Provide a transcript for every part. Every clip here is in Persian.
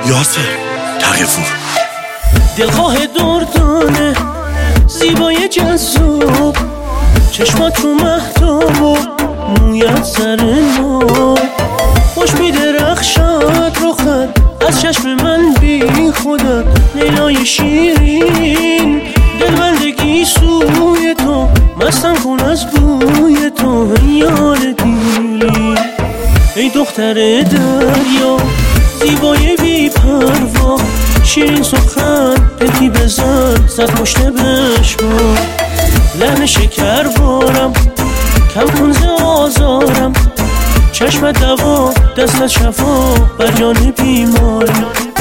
یاسر تقی‌پور. دلخواه دردانه زیبای جذاب، چشمات رو مهتاب و مویت سر ناب، خوش می‌درخشد رخت از چشم من بی خودت، لیلای شیرین دلبندگی سوی تو، مستم کن از بوی تو یار دیرین. ای دختر دریا زیبای بی پروا، شیرین سخن پکی بزن زد پشت بشما، لحن شکر بارم کم کن ز آزارم، چشم دوا دست شفا بر جان بیمارم.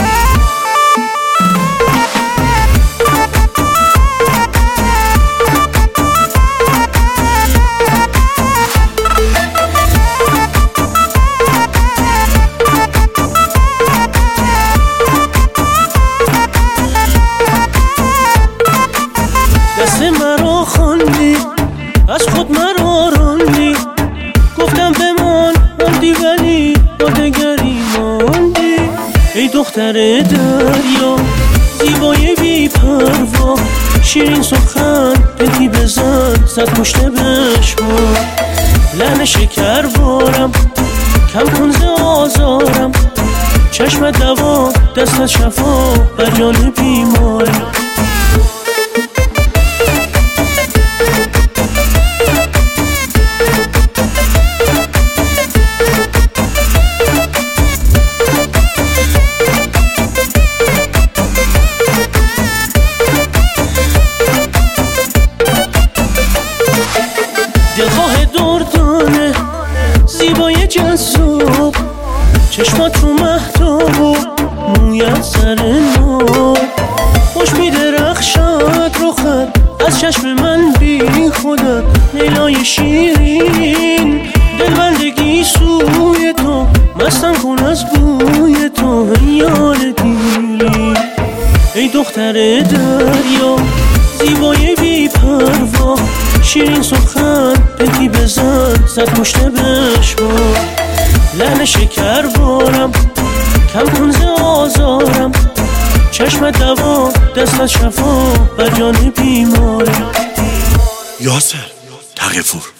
دست مرا خواندی از خود مرا راندی، گفتم بمان ماندی ولی با دگری ماندی. ای دختر دریا زیبای بی پروا، شیرین سخن پکی بزن زد پشت بشما، لحن شکر بارم کم کن ز آزارم، چشم دوا دست شفا بر جان بیمارم. دلخواه دردانه زیبای جذاب، چشمات رو مهتاب و مویت سر ناب، خوش می‌درخشد رخت از چشم من بی خودت، لیلای شیرین دلبندگی سوی تو، مستم کن از بوی تو یار دیرین. ای دختر دریا زیبای بی پروا، شیرین سخن پکی بزن زد پشت بشما، لحن شکر بارم کم کن ز آزارم، چشم دوا دست شفا بر جان بیمارم. یاسر تقی‌پور.